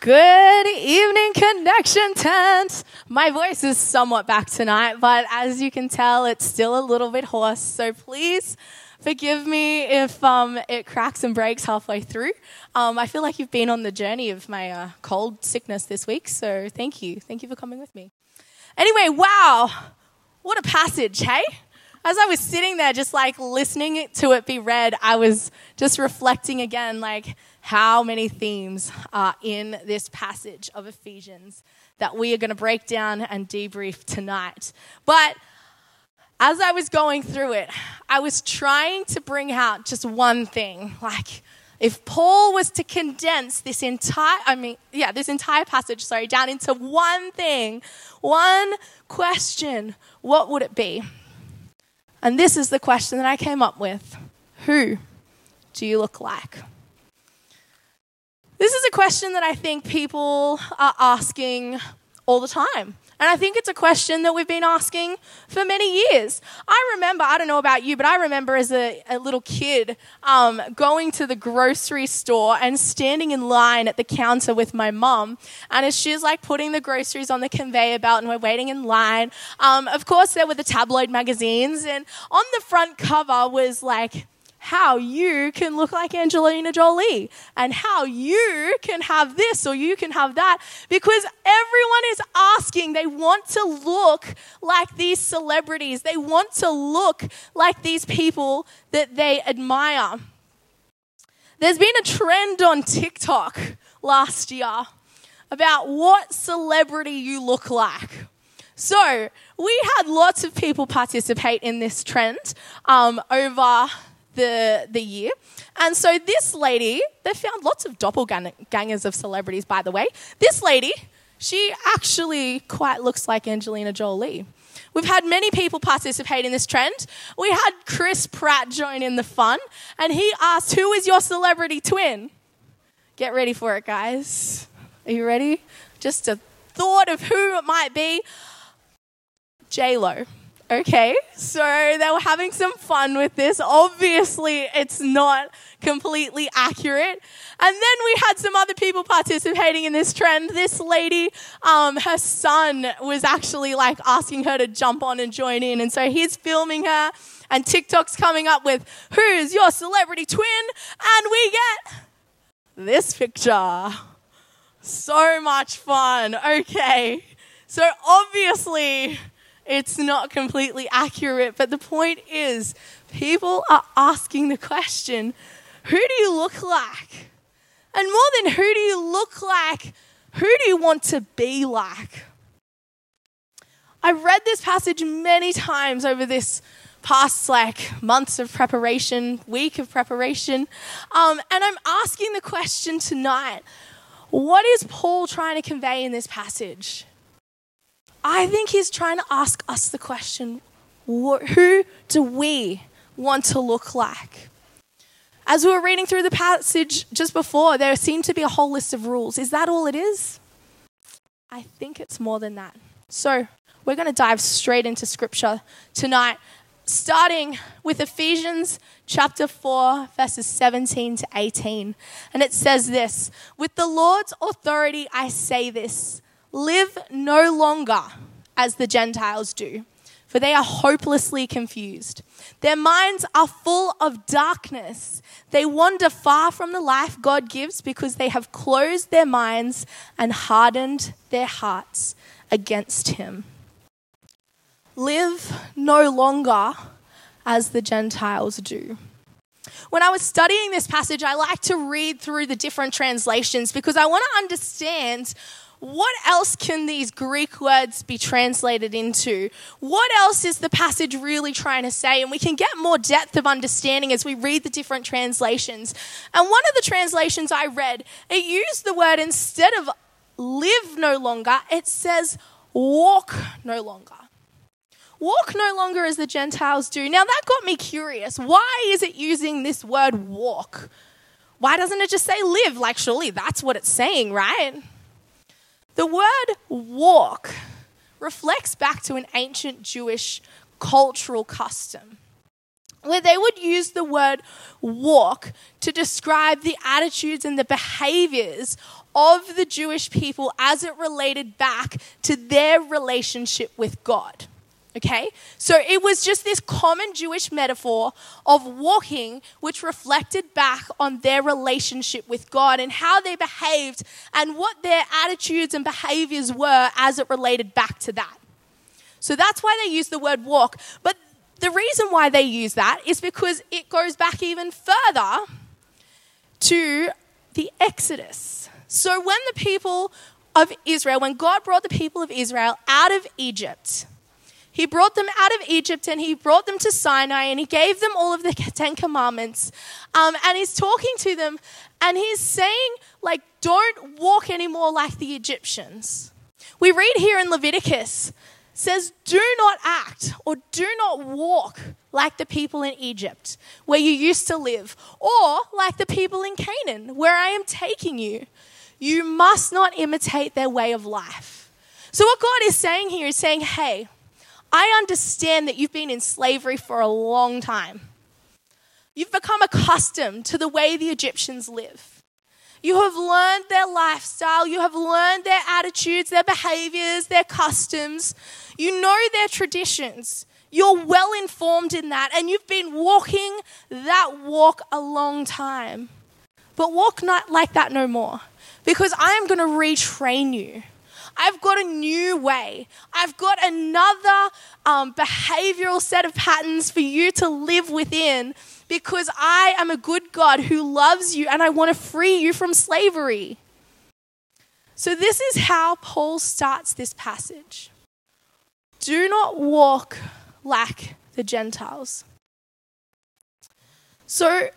Good evening, Connection Tent. My voice is somewhat back tonight, but as you can tell, it's still a little bit hoarse. So please forgive me if it cracks and breaks halfway through. I feel like you've been on the journey of my cold sickness this week, so thank you. Thank you for coming with me. Anyway, wow, what a passage, hey? As I was sitting there just like listening to it be read, I was just reflecting again like how many themes are in this passage of Ephesians that we are going to break down and debrief tonight. But as I was going through it, I was trying to bring out just one thing. Like if Paul was to condense this entire passage, down into one thing, one question, what would it be? And this is the question that I came up with. Who do you look like? This is a question that I think people are asking all the time. And I think it's a question that we've been asking for many years. I remember, I don't know about you, but I remember as a little kid going to the grocery store and standing in line at the counter with my mum. And as she's like putting the groceries on the conveyor belt and we're waiting in line, of course there were the tabloid magazines. And on the front cover was like, how you can look like Angelina Jolie and how you can have this or you can have that, because everyone is asking. They want to look like these celebrities. They want to look like these people that they admire. There's been a trend on TikTok last year about what celebrity you look like. So we had lots of people participate in this trend over the year. And so this lady, they found lots of doppelgangers of celebrities, by the way. This lady, she actually quite looks like Angelina Jolie. We've had many people participate in this trend. We had Chris Pratt join in the fun, and he asked, who is your celebrity twin? Get ready for it, guys. Are you ready? Just a thought of who it might be. J-Lo. Okay, so they were having some fun with this. Obviously, it's not completely accurate. And then we had some other people participating in this trend. This lady, her son was actually like asking her to jump on and join in. And so he's filming her and TikTok's coming up with, who's your celebrity twin? And we get this picture. So much fun. Okay, so obviously it's not completely accurate, but the point is people are asking the question, who do you look like? And more than who do you look like, who do you want to be like? I've read this passage many times over this past months of preparation, week of preparation, and I'm asking the question tonight, what is Paul trying to convey in this passage? I think he's trying to ask us the question, who do we want to look like? As we were reading through the passage just before, there seemed to be a whole list of rules. Is that all it is? I think it's more than that. So we're going to dive straight into scripture tonight, starting with Ephesians chapter 4, verses 17 to 18. And it says this, with the Lord's authority I say this, live no longer as the Gentiles do, for they are hopelessly confused. Their minds are full of darkness. They wander far from the life God gives because they have closed their minds and hardened their hearts against Him. Live no longer as the Gentiles do. When I was studying this passage, I like to read through the different translations because I want to understand what else can these Greek words be translated into? What else is the passage really trying to say? And we can get more depth of understanding as we read the different translations. And one of the translations I read, it used the word, instead of live no longer, it says walk no longer. Walk no longer as the Gentiles do. Now that got me curious. Why is it using this word walk? Why doesn't it just say live? Like surely that's what it's saying, right? The word walk reflects back to an ancient Jewish cultural custom where they would use the word walk to describe the attitudes and the behaviors of the Jewish people as it related back to their relationship with God. Okay? So it was just this common Jewish metaphor of walking, which reflected back on their relationship with God and how they behaved and what their attitudes and behaviors were as it related back to that. So that's why they use the word walk. But the reason why they use that is because it goes back even further to the Exodus. So when the people of Israel, when God brought the people of Israel out of Egypt, he brought them out of Egypt and he brought them to Sinai and he gave them all of the 10 commandments. And he's talking to them and he's saying, like, don't walk anymore like the Egyptians. We read here in Leviticus, says, do not act or do not walk like the people in Egypt where you used to live, or like the people in Canaan where I am taking you. You must not imitate their way of life. So what God is saying here is saying, hey, I understand that you've been in slavery for a long time. You've become accustomed to the way the Egyptians live. You have learned their lifestyle. You have learned their attitudes, their behaviors, their customs. You know their traditions. You're well informed in that, and you've been walking that walk a long time. But walk not like that no more, because I am going to retrain you. I've got a new way. I've got another behavioral set of patterns for you to live within, because I am a good God who loves you and I want to free you from slavery. So this is how Paul starts this passage. Do not walk like the Gentiles. So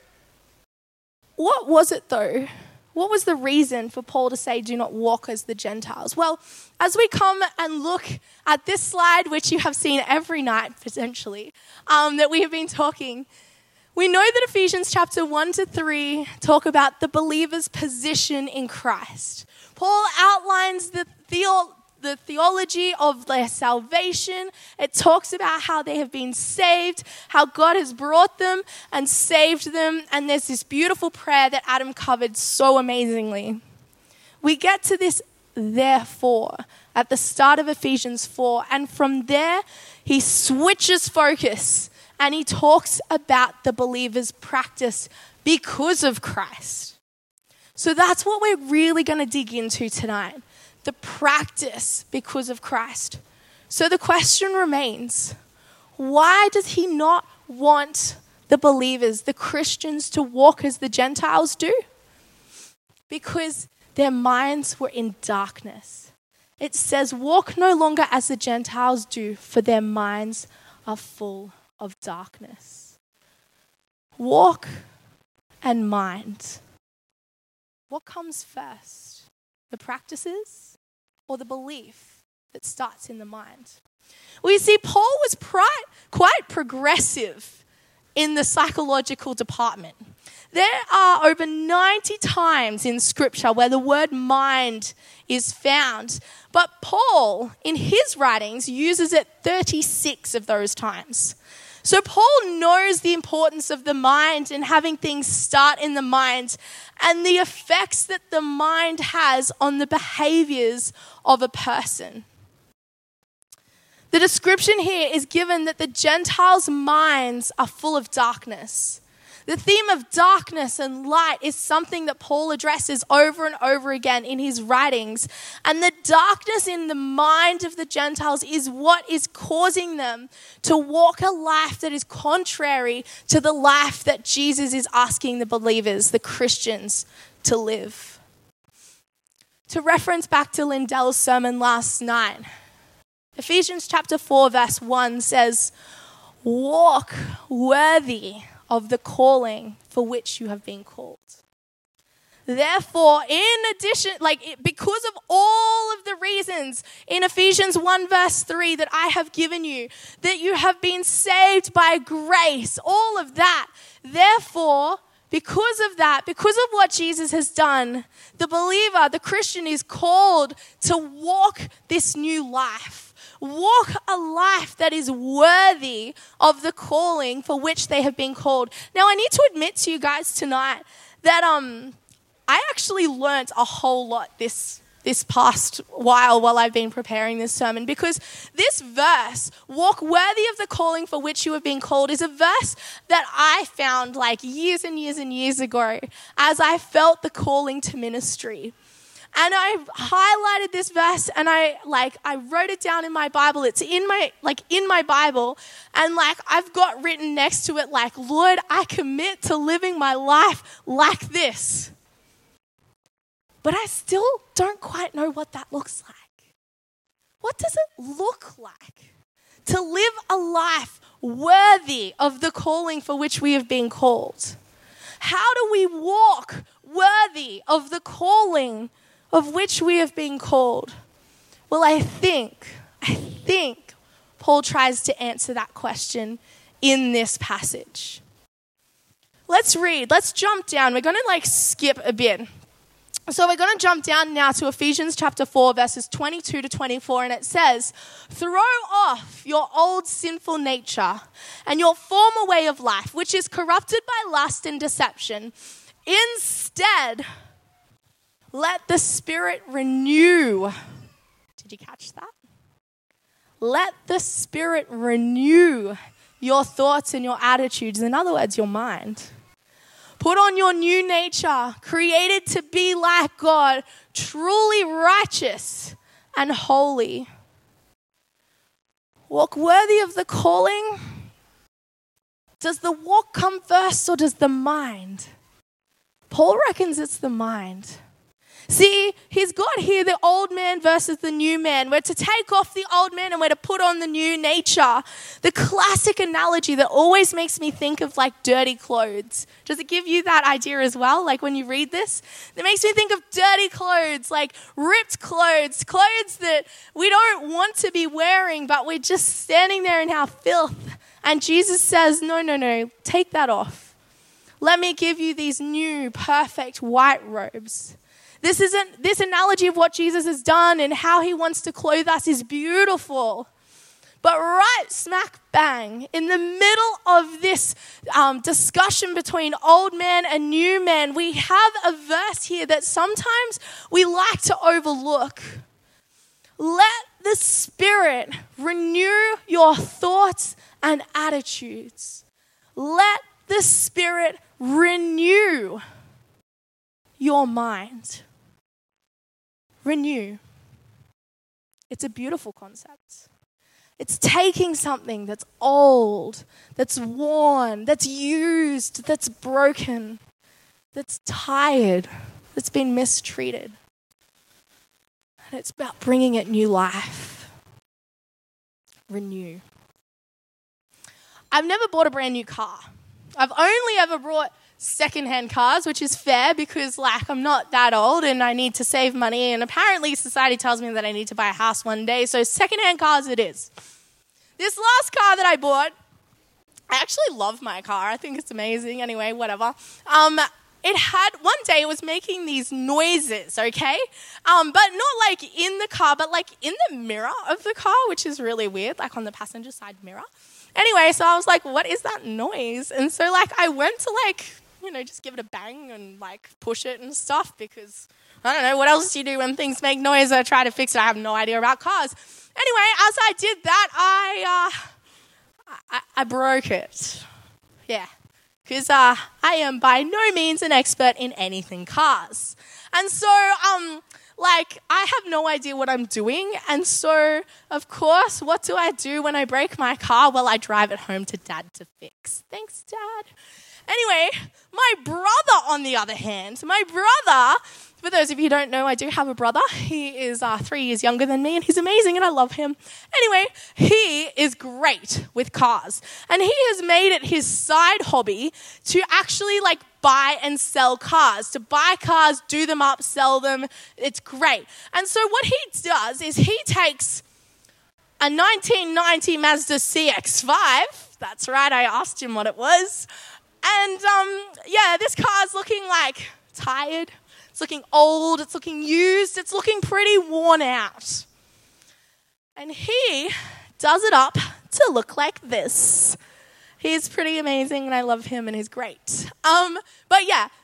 what was it though? What was the reason for Paul to say, do not walk as the Gentiles? Well, as we come and look at this slide, which you have seen every night potentially, that we have been talking, we know that Ephesians chapter 1-3 talk about the believer's position in Christ. Paul outlines the theology of their salvation. It talks about how they have been saved, how God has brought them and saved them. And there's this beautiful prayer that Adam covered so amazingly. We get to this therefore at the start of Ephesians 4. And from there, he switches focus and he talks about the believer's practice because of Christ. So that's what we're really going to dig into tonight. The practice because of Christ. So the question remains, why does he not want the believers, the Christians, to walk as the Gentiles do? Because their minds were in darkness. It says, walk no longer as the Gentiles do, for their minds are full of darkness. Walk and mind. What comes first? The practices or the belief that starts in the mind? Well, you see, Paul was quite progressive in the psychological department. There are over 90 times in Scripture where the word mind is found, but Paul, in his writings, uses it 36 of those times. So Paul knows the importance of the mind and having things start in the mind and the effects that the mind has on the behaviors of a person. The description here is given that the Gentiles' minds are full of darkness. The theme of darkness and light is something that Paul addresses over and over again in his writings. And the darkness in the mind of the Gentiles is what is causing them to walk a life that is contrary to the life that Jesus is asking the believers, the Christians, to live. To reference back to Lindell's sermon last night, Ephesians chapter 4 verse 1 says, walk worthy of the calling for which you have been called. Therefore, in addition, because of all of the reasons in Ephesians 1 verse 3 that I have given you, that you have been saved by grace, all of that, therefore, because of that, because of what Jesus has done, the believer, the Christian is called to walk this new life. Walk a life that is worthy of the calling for which they have been called. Now, I need to admit to you guys tonight that I actually learnt a whole lot this past while I've been preparing this sermon, because this verse, walk worthy of the calling for which you have been called, is a verse that I found like years and years and years ago as I felt the calling to ministry. And I highlighted this verse and I wrote it down in my Bible. It's in my Bible, and I've got written next to it Lord, I commit to living my life like this. But I still don't quite know what that looks like. What does it look like to live a life worthy of the calling for which we have been called? How do we walk worthy of the calling of which we have been called? Well, I think Paul tries to answer that question in this passage. Let's read. Let's jump down. We're going to skip a bit. So we're going to jump down now to Ephesians chapter 4, verses 22 to 24, and it says, "Throw off your old sinful nature and your former way of life, which is corrupted by lust and deception. Instead, let the Spirit renew." Did you catch that? Let the Spirit renew your thoughts and your attitudes. In other words, your mind. Put on your new nature, created to be like God, truly righteous and holy. Walk worthy of the calling. Does the walk come first or does the mind? Paul reckons it's the mind. See, he's got here the old man versus the new man. We're to take off the old man and we're to put on the new nature. The classic analogy that always makes me think of dirty clothes. Does it give you that idea as well? When you read this? It makes me think of dirty clothes, ripped clothes that we don't want to be wearing, but we're just standing there in our filth. And Jesus says, no, take that off. Let me give you these new, perfect white robes. This analogy of what Jesus has done and how he wants to clothe us is beautiful. But right smack bang in the middle of this discussion between old man and new man, we have a verse here that sometimes we like to overlook. Let the Spirit renew your thoughts and attitudes. Let the Spirit renew your mind. Renew. It's a beautiful concept. It's taking something that's old, that's worn, that's used, that's broken, that's tired, that's been mistreated. And it's about bringing it new life. Renew. I've never bought a brand new car. I've only ever bought secondhand cars, which is fair because I'm not that old and I need to save money, and apparently society tells me that I need to buy a house one day, so secondhand cars it is. This last car that I bought, I actually love my car. I think it's amazing. Anyway, whatever. It had, one day it was making these noises, okay? But not in the car, but in the mirror of the car, which is really weird, on the passenger side mirror. Anyway, so I was like, what is that noise? And so I went to just give it a bang and push it and stuff, because I don't know, what else do you do when things make noise or try to fix it? I have no idea about cars. Anyway, as I did that, I broke it. Yeah, because I am by no means an expert in anything cars. And so, I have no idea what I'm doing. And so, of course, what do I do when I break my car? Well, I drive it home to Dad to fix. Thanks, Dad. Anyway, my brother, on the other hand, for those of you who don't know, I do have a brother. He is 3 years younger than me, and he's amazing, and I love him. Anyway, he is great with cars, and he has made it his side hobby to actually buy and sell cars, to buy cars, do them up, sell them. It's great. And so what he does is he takes a 1990 Mazda CX-5. That's right, I asked him what it was. And this car's looking tired. It's looking old. It's looking used. It's looking pretty worn out. And he does it up to look like this. He's pretty amazing and I love him and he's great. But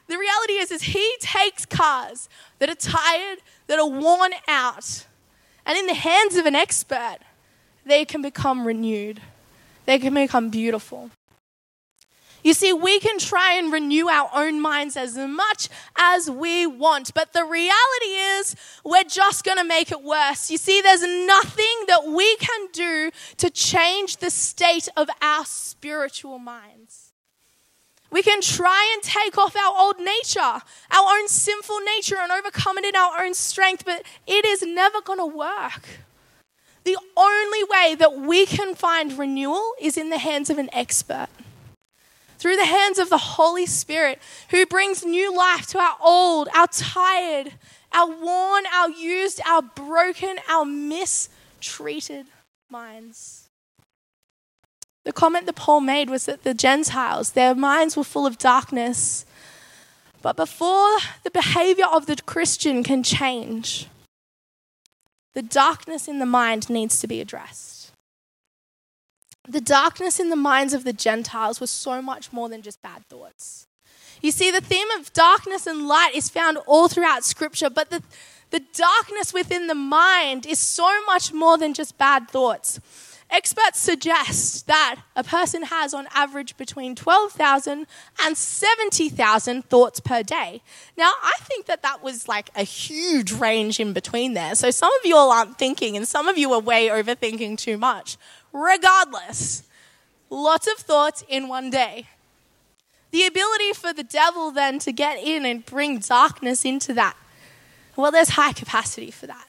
the reality is he takes cars that are tired, that are worn out, and in the hands of an expert, they can become renewed. They can become beautiful. You see, we can try and renew our own minds as much as we want, but the reality is we're just going to make it worse. You see, there's nothing that we can do to change the state of our spiritual minds. We can try and take off our old nature, our own sinful nature, and overcome it in our own strength, but it is never going to work. The only way that we can find renewal is in the hands of an expert. Through the hands of the Holy Spirit, who brings new life to our old, our tired, our worn, our used, our broken, our mistreated minds. The comment that Paul made was that the Gentiles, their minds were full of darkness. But before the behavior of the Christian can change, the darkness in the mind needs to be addressed. The darkness in the minds of the Gentiles was so much more than just bad thoughts. You see, the theme of darkness and light is found all throughout Scripture, but the darkness within the mind is so much more than just bad thoughts. Experts suggest that a person has on average between 12,000 and 70,000 thoughts per day. Now, I think that was like a huge range in between there. So some of you all aren't thinking and some of you are way overthinking too much. Regardless, lots of thoughts in one day. The ability for the devil then to get in and bring darkness into that, well, there's high capacity for that.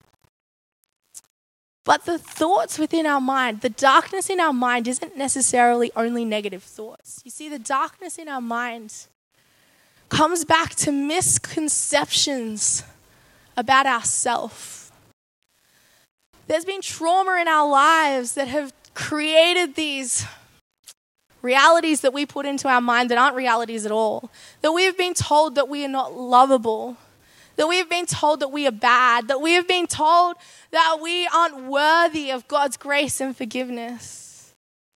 But the thoughts within our mind, the darkness in our mind isn't necessarily only negative thoughts. You see, the darkness in our mind comes back to misconceptions about ourselves. There's been trauma in our lives that have created these realities that we put into our mind that aren't realities at all. That we have been told that we are not lovable. That we have been told that we are bad. That we have been told that we aren't worthy of God's grace and forgiveness.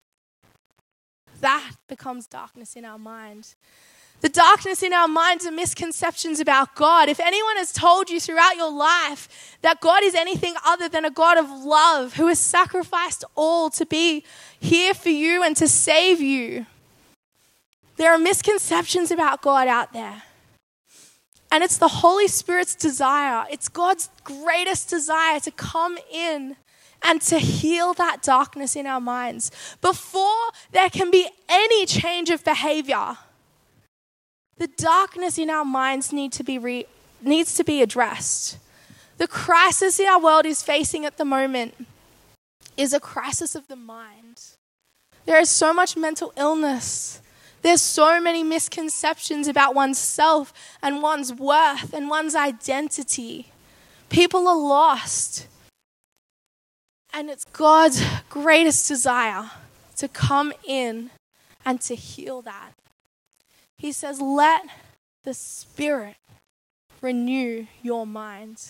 That becomes darkness in our mind. The darkness in our minds are misconceptions about God. If anyone has told you throughout your life that God is anything other than a God of love who has sacrificed all to be here for you and to save you, there are misconceptions about God out there. And it's the Holy Spirit's desire, it's God's greatest desire to come in and to heal that darkness in our minds. Before there can be any change of behavior, the darkness in our minds needs to be addressed. The crisis in our world is facing at the moment is a crisis of the mind. There is so much mental illness. There's so many misconceptions about oneself and one's worth and one's identity. People are lost. And it's God's greatest desire to come in and to heal that. He says, let the Spirit renew your mind.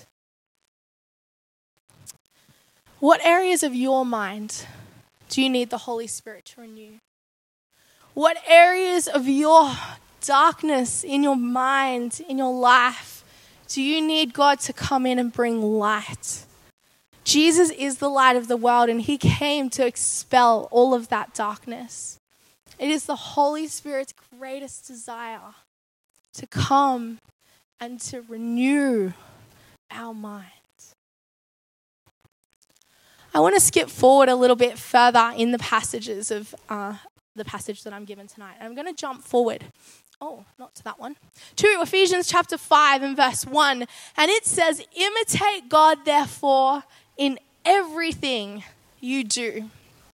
What areas of your mind do you need the Holy Spirit to renew? What areas of your darkness in your mind, in your life, do you need God to come in and bring light? Jesus is the light of the world, and he came to expel all of that darkness. It is the Holy Spirit's greatest desire to come and to renew our minds. I want to skip forward a little bit further in the passages of the passage that I'm given tonight. I'm going to jump forward. Oh, not to that one. To Ephesians chapter 5 and verse 1. And it says, imitate God, therefore, in everything you do.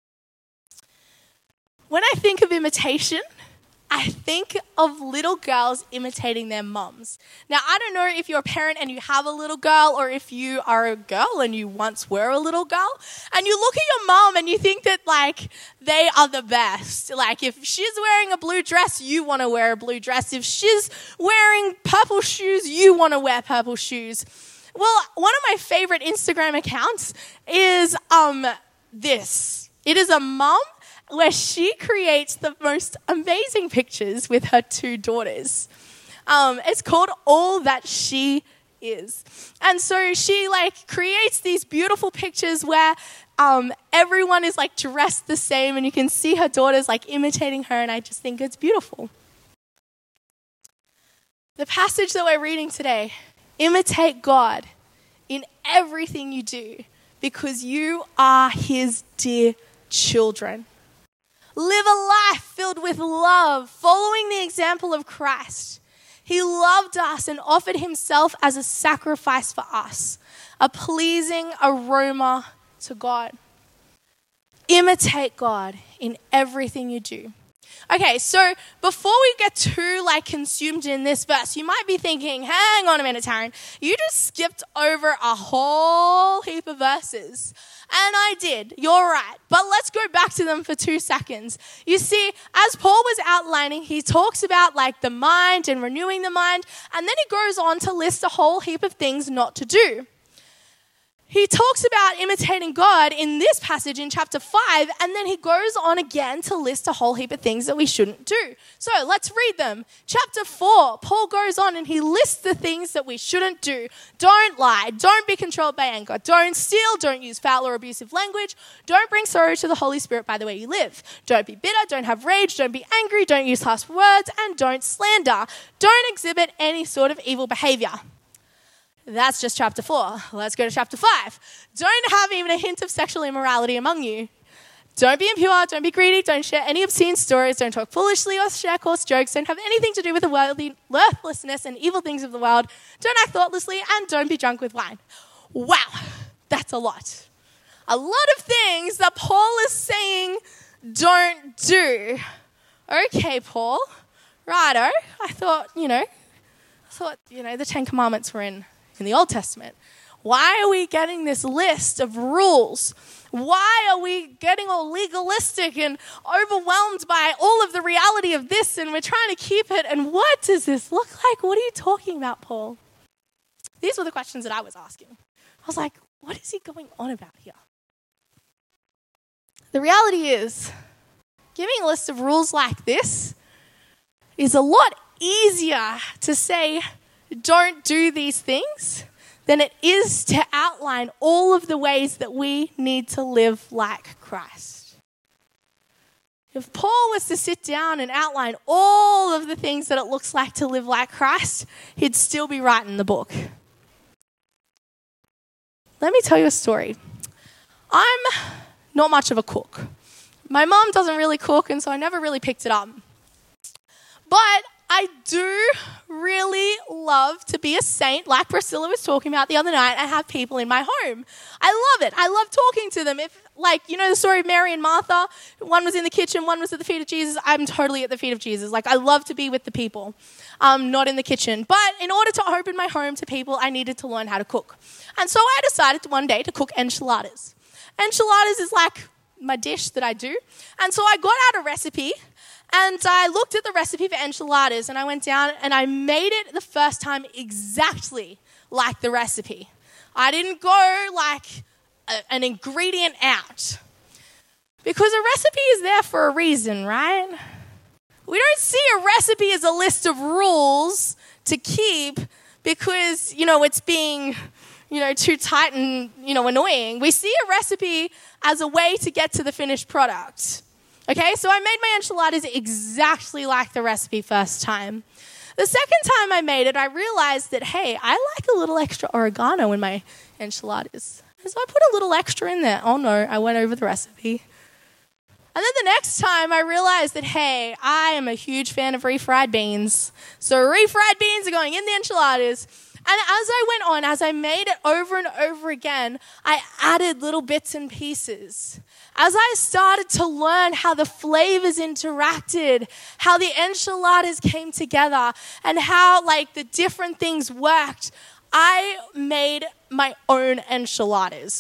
When I think of imitation, I think of little girls imitating their mums. Now, I don't know if you're a parent and you have a little girl, or if you are a girl and you once were a little girl, and you look at your mum and you think that, like, they are the best. Like, if she's wearing a blue dress, you want to wear a blue dress. If she's wearing purple shoes, you want to wear purple shoes. Well, one of my favorite Instagram accounts is this. It is a mum where she creates the most amazing pictures with her two daughters. It's called All That She Is. And so she creates these beautiful pictures where everyone is dressed the same, and you can see her daughters imitating her, and I just think it's beautiful. The passage that we're reading today, imitate God in everything you do because you are his dear children. Live a life filled with love, following the example of Christ. He loved us and offered himself as a sacrifice for us, a pleasing aroma to God. Imitate God in everything you do. Okay, so before we get too consumed in this verse, you might be thinking, hang on a minute, Taryn, you just skipped over a whole heap of verses. And I did, you're right. But let's go back to them for 2 seconds. You see, as Paul was outlining, he talks about the mind and renewing the mind, and then he goes on to list a whole heap of things not to do. He talks about imitating God in this passage in chapter 5, and then he goes on again to list a whole heap of things that we shouldn't do. So let's read them. Chapter 4, Paul goes on and he lists the things that we shouldn't do. Don't lie. Don't be controlled by anger. Don't steal. Don't use foul or abusive language. Don't bring sorrow to the Holy Spirit by the way you live. Don't be bitter. Don't have rage. Don't be angry. Don't use harsh words. And don't slander. Don't exhibit any sort of evil behavior. That's just chapter 4. Let's go to chapter 5. Don't have even a hint of sexual immorality among you. Don't be impure. Don't be greedy. Don't share any obscene stories. Don't talk foolishly or share coarse jokes. Don't have anything to do with the worldly worthlessness and evil things of the world. Don't act thoughtlessly, and don't be drunk with wine. Wow, that's a lot. A lot of things that Paul is saying don't do. Okay, Paul. Righto. I thought, the 10 Commandments were in the Old Testament. Why are we getting this list of rules? Why are we getting all legalistic and overwhelmed by all of the reality of this, and we're trying to keep it? And what does this look like? What are you talking about, Paul? These were the questions that I was asking. I was like, what is he going on about here? The reality is, giving a list of rules like this is a lot easier to say, don't do these things, than it is to outline all of the ways that we need to live like Christ. If Paul was to sit down and outline all of the things that it looks like to live like Christ, he'd still be writing the book. Let me tell you a story. I'm not much of a cook. My mom doesn't really cook, and so I never really picked it up. But I do really love to be a saint, like Priscilla was talking about the other night, and have people in my home. I love it. I love talking to them. If, the story of Mary and Martha, one was in the kitchen, one was at the feet of Jesus. I'm totally at the feet of Jesus. I love to be with the people, not in the kitchen. But in order to open my home to people, I needed to learn how to cook. And so I decided one day to cook enchiladas. Enchiladas is my dish that I do. And so I got out a recipe, and I looked at the recipe for enchiladas, and I went down and I made it the first time exactly like the recipe. I didn't go an ingredient out. Because a recipe is there for a reason, right? We don't see a recipe as a list of rules to keep because, it's being, too tight and, annoying. We see a recipe as a way to get to the finished product. Okay, so I made my enchiladas exactly like the recipe first time. The second time I made it, I realized that, hey, I like a little extra oregano in my enchiladas. So I put a little extra in there. Oh no, I went over the recipe. And then the next time I realized that, hey, I am a huge fan of refried beans. So refried beans are going in the enchiladas. And as I went on, as I made it over and over again, I added little bits and pieces. As I started to learn how the flavors interacted, how the enchiladas came together, and how the different things worked, I made my own enchiladas.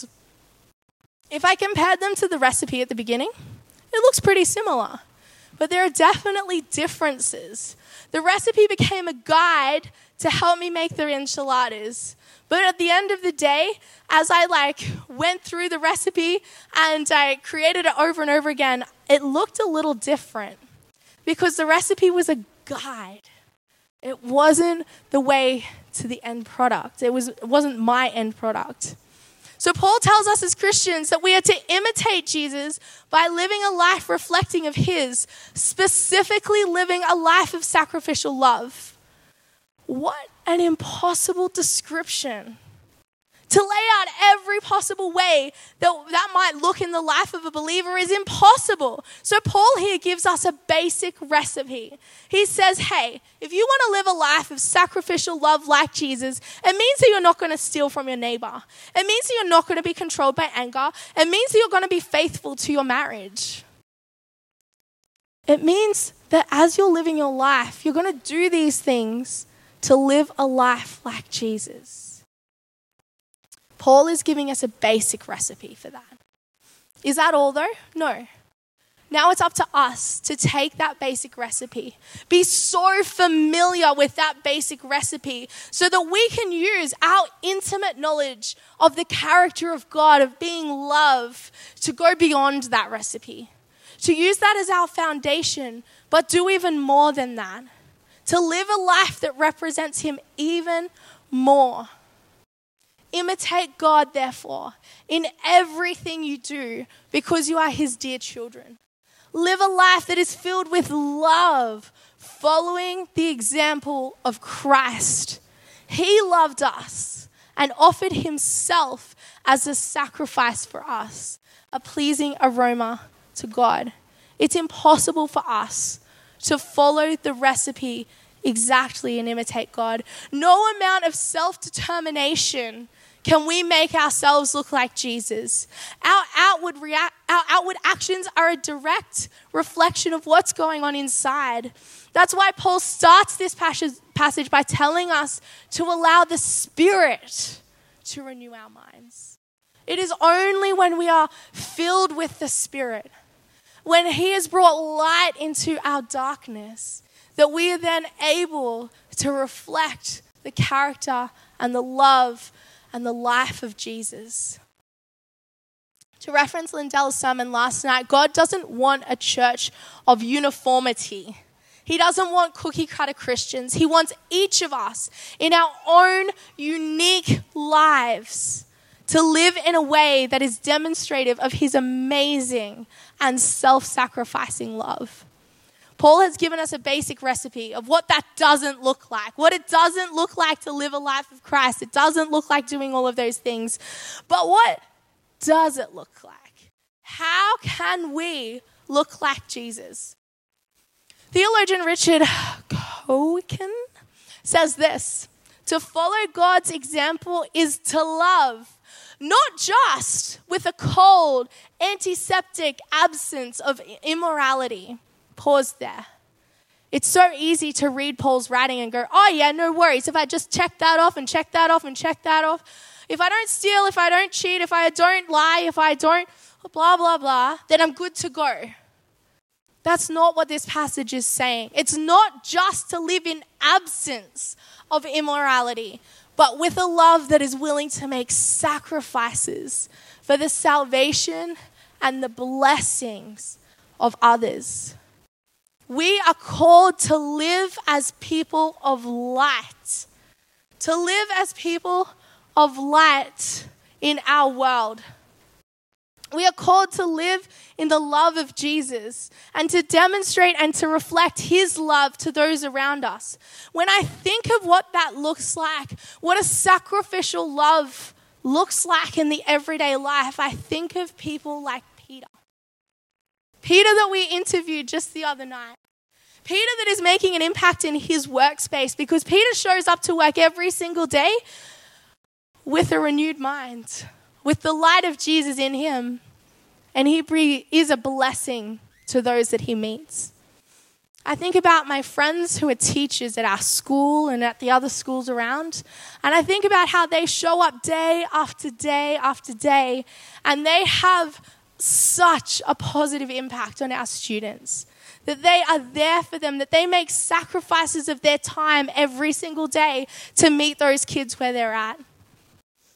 If I compared them to the recipe at the beginning, it looks pretty similar, but there are definitely differences. The recipe became a guide to help me make the enchiladas. But at the end of the day, as I went through the recipe and I created it over and over again, it looked a little different because the recipe was a guide. It wasn't the way to the end product. It wasn't my end product. So Paul tells us as Christians that we are to imitate Jesus by living a life reflecting of his, specifically living a life of sacrificial love. What an impossible description. To lay out every possible way that might look in the life of a believer is impossible. So Paul here gives us a basic recipe. He says, hey, if you want to live a life of sacrificial love like Jesus, it means that you're not going to steal from your neighbor. It means that you're not going to be controlled by anger. It means that you're going to be faithful to your marriage. It means that as you're living your life, you're going to do these things to live a life like Jesus. Paul is giving us a basic recipe for that. Is that all though? No. Now it's up to us to take that basic recipe, be so familiar with that basic recipe so that we can use our intimate knowledge of the character of God, of being love, to go beyond that recipe. To use that as our foundation, but do even more than that. To live a life that represents him even more. Imitate God, therefore, in everything you do because you are his dear children. Live a life that is filled with love, following the example of Christ. He loved us and offered himself as a sacrifice for us, a pleasing aroma to God. It's impossible for us to follow the recipe exactly and imitate God. No amount of self-determination can we make ourselves look like Jesus. Our outward actions are a direct reflection of what's going on inside. That's why Paul starts this passage by telling us to allow the Spirit to renew our minds. It is only when we are filled with the Spirit, when he has brought light into our darkness, that we are then able to reflect the character and the love and the life of Jesus. To reference Lindell's sermon last night, God doesn't want a church of uniformity. He doesn't want cookie-cutter Christians. He wants each of us in our own unique lives to live in a way that is demonstrative of his amazing and self-sacrificing love. Paul has given us a basic recipe of what that doesn't look like, what it doesn't look like to live a life of Christ. It doesn't look like doing all of those things. But what does it look like? How can we look like Jesus? Theologian Richard Dawkins says this: to follow God's example is to love, not just with a cold, antiseptic absence of immorality. Pause there. It's so easy to read Paul's writing and go, oh yeah, no worries. If I just check that off and check that off and check that off, if I don't steal, if I don't cheat, if I don't lie, if I don't blah, blah, blah, then I'm good to go. That's not what this passage is saying. It's not just to live in absence of immorality, but with a love that is willing to make sacrifices for the salvation and the blessings of others. We are called to live as people of light. To live as people of light in our world. We are called to live in the love of Jesus and to demonstrate and to reflect his love to those around us. When I think of what that looks like, what a sacrificial love looks like in the everyday life, I think of people like Peter. Peter that we interviewed just the other night. Peter that is making an impact in his workspace because Peter shows up to work every single day with a renewed mind, with the light of Jesus in him. And he is a blessing to those that he meets. I think about my friends who are teachers at our school and at the other schools around. And I think about how they show up day after day after day. And they have such a positive impact on our students. That they are there for them, that they make sacrifices of their time every single day to meet those kids where they're at.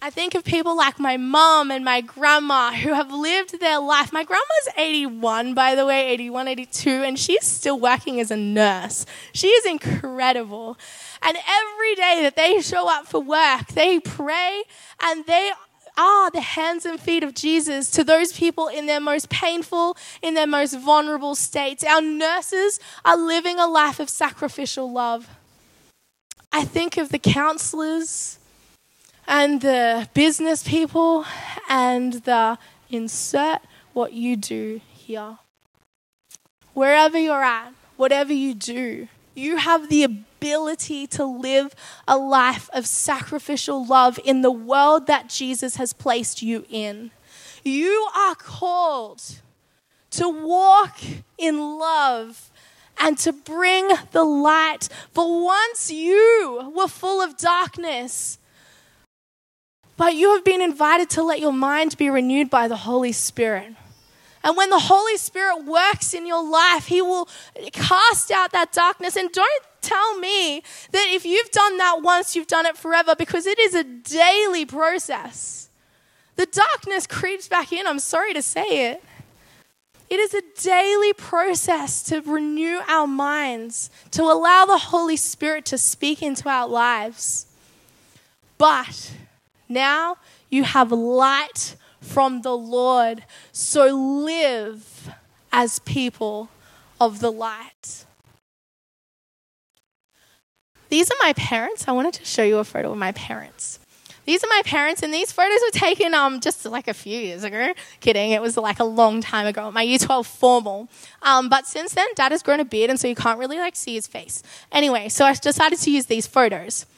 I think of people like my mom and my grandma who have lived their life. My grandma's 81, by the way, 81, 82, and she's still working as a nurse. She is incredible. And every day that they show up for work, they pray and they are the hands and feet of Jesus to those people in their most painful, in their most vulnerable states. Our nurses are living a life of sacrificial love. I think of the counselors and the business people and the insert what you do here. Wherever you're at, whatever you do, you have the ability to live a life of sacrificial love in the world that Jesus has placed you in. You are called to walk in love and to bring the light. For once you were full of darkness, but you have been invited to let your mind be renewed by the Holy Spirit. And when the Holy Spirit works in your life, He will cast out that darkness. And don't tell me that if you've done that once, you've done it forever, because it is a daily process. The darkness creeps back in. I'm sorry to say it. It is a daily process to renew our minds, to allow the Holy Spirit to speak into our lives. But now you have light from the Lord, so live as people of the light. These are my parents. I wanted to show you a photo of my parents. These are my parents, and these photos were taken just like a few years ago. Kidding, it was like a long time ago at my Year 12 formal. But since then, Dad has grown a beard, and so you can't really see his face. Anyway, so I decided to use these photos.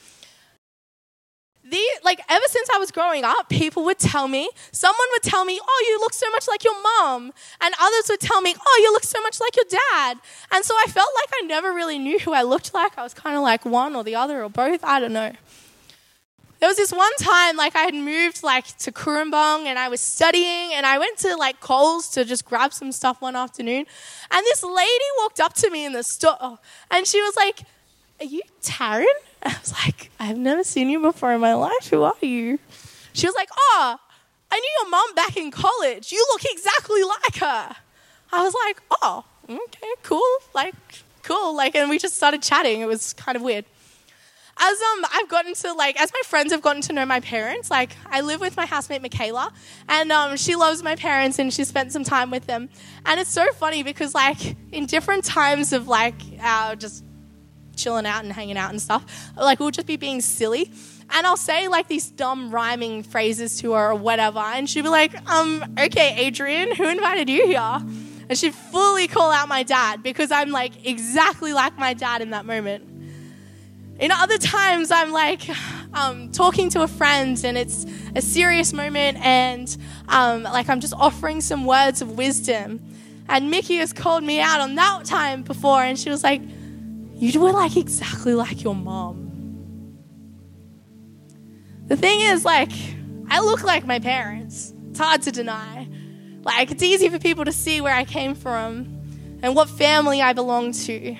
Ever since I was growing up, people would tell me, someone would tell me, oh, you look so much like your mom. And others would tell me, oh, you look so much like your dad. And so I felt like I never really knew who I looked like. I was kind of like one or the other or both. I don't know. There was this one time, I had moved to Cooranbong and I was studying, and I went to Coles to just grab some stuff one afternoon. And this lady walked up to me in the store and she was like, are you Taryn? I was like, I've never seen you before in my life. Who are you? She was like, oh, I knew your mom back in college. You look exactly like her. I was like, oh, okay, cool. Cool. And we just started chatting. It was kind of weird. As I've gotten to, as my friends have gotten to know my parents, I live with my housemate Michaela, and she loves my parents and she spent some time with them. And it's so funny because, in different times of, our just chilling out and hanging out and stuff, we'll just be being silly, and I'll say these dumb rhyming phrases to her or whatever, and she'll be like, okay, Adrian, who invited you here? And she'd fully call out my dad because I'm exactly like my dad in that moment. In other times I'm talking to a friend and it's a serious moment, and I'm just offering some words of wisdom, and Mickey has called me out on that time before, and she was like, you were exactly like your mom. The thing is, I look like my parents. It's hard to deny. It's easy for people to see where I came from and what family I belong to.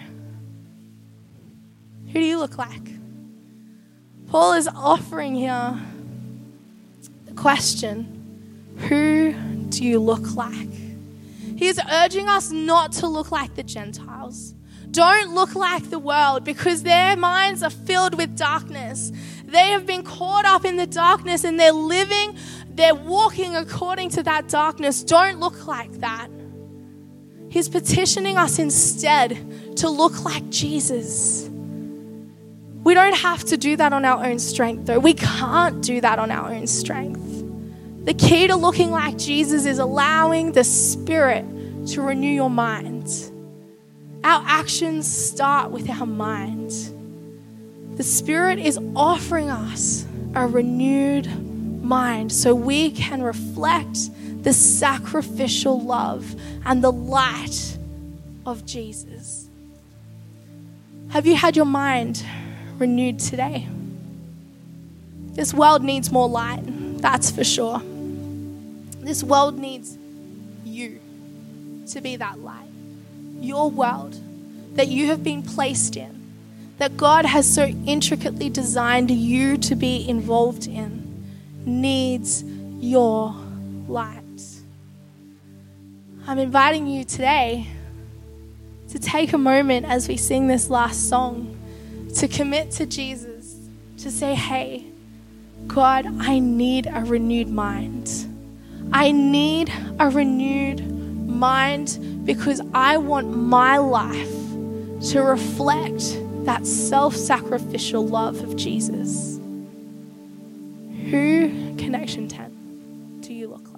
Who do you look like? Paul is offering here the question, who do you look like? He is urging us not to look like the Gentiles. Don't look like the world, because their minds are filled with darkness. They have been caught up in the darkness and they're walking according to that darkness. Don't look like that. He's petitioning us instead to look like Jesus. We don't have to do that on our own strength, though. We can't do that on our own strength. The key to looking like Jesus is allowing the Spirit to renew your mind. Our actions start with our mind. The Spirit is offering us a renewed mind so we can reflect the sacrificial love and the light of Jesus. Have you had your mind renewed today? This world needs more light, that's for sure. This world needs you to be that light. Your world that you have been placed in, that God has so intricately designed you to be involved in. needs your light. I'm inviting you today to take a moment as we sing this last song to commit to Jesus, to say, hey, God, I need a renewed mind. I need a renewed mind because I want my life to reflect that self-sacrificial love of Jesus. Who, Connection 10, do you look like?